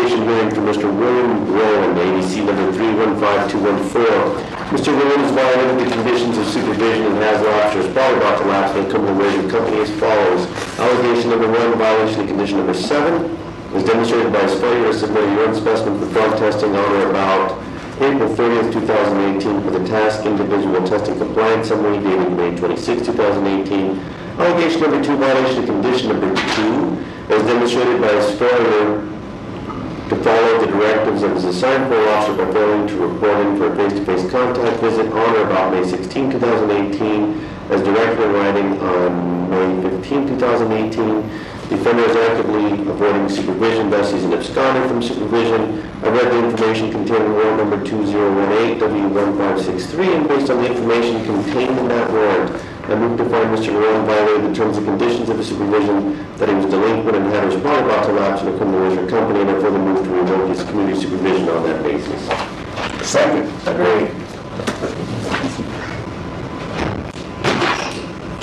revocation hearing for Mr. William Rowland, ABC number 315214. Mr. Rowland has violated the conditions of supervision and has lapsed or is probably about to lapse and come to the company as follows. Allegation number 1, violation of condition number 7, is demonstrated by his failure to submit a urine specimen for drug testing on or about April 30th, 2018 for the task individual testing compliance summary dated May 26, 2018. Allegation number 2, violation of condition number 2, is demonstrated by his failure to follow the directives of his assigned parole officer by failing to report in for a face-to-face contact visit on or about May 16, 2018, as directed in writing on May 15, 2018. The offender is actively avoiding supervision, thus he's an absconding from supervision. I read the information contained in warrant number 2018 W1563, and based on the information contained in that warrant, I move to find Mr. Rowland violated the terms and conditions of his supervision, that he was delinquent and had was probably about to lapse and become the Wizard Company, and I further move to revoke his community supervision on that basis. Second. Agreed.